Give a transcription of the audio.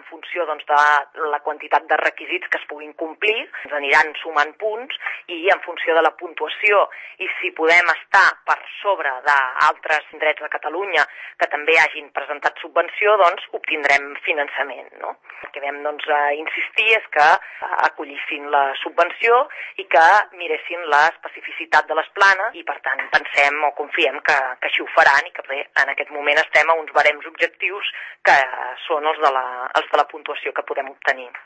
en funció de la quantitat de requisits que es puguin complir, ens aniran sumant punts i en funció de la puntuació i si podem estar per sobre d'altres indrets de Catalunya que també hagin presentat subvenció, doncs obtindrem finançament, no? El que vam insistir és que acollissin la subvenció i que miressin l'especificitat de les planes i per tant pensem o confiem que així ho faran i que bé, en aquest moment estem a uns barems objectius que són els de la puntuació que podem obtenir.